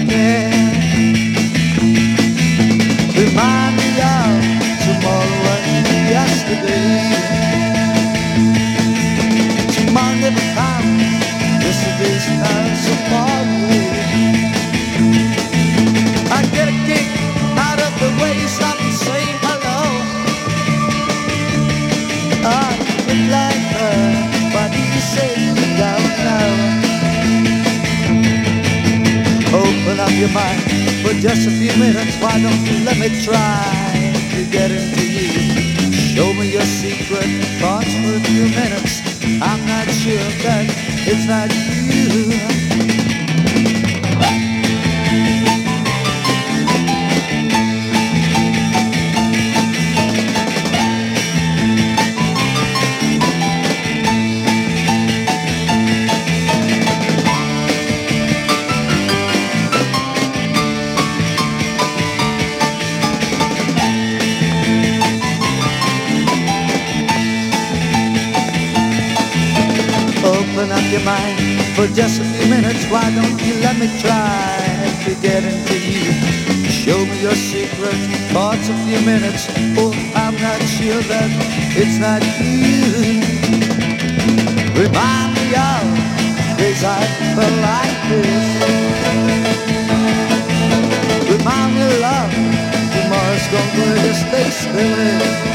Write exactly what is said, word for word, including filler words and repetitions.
again. Remind me of tomorrow and yesterday. Tomorrow never comes, yesterday's not so far away. I get a kick out of the way something saying hello. I look like her, but you say you don't know. Open up your mind for just a few minutes. Why don't you let me try to get into you? Show me your secret thoughts for a few minutes. I'm not sure that it's not you. Open up your mind for just a few minutes. Why don't you let me try to get into you? Show me your secret thoughts a few minutes. Oh, I'm not sure that it's not you. Remind me of days I felt like this. Remind me of love, tomorrow's gonna just stay still.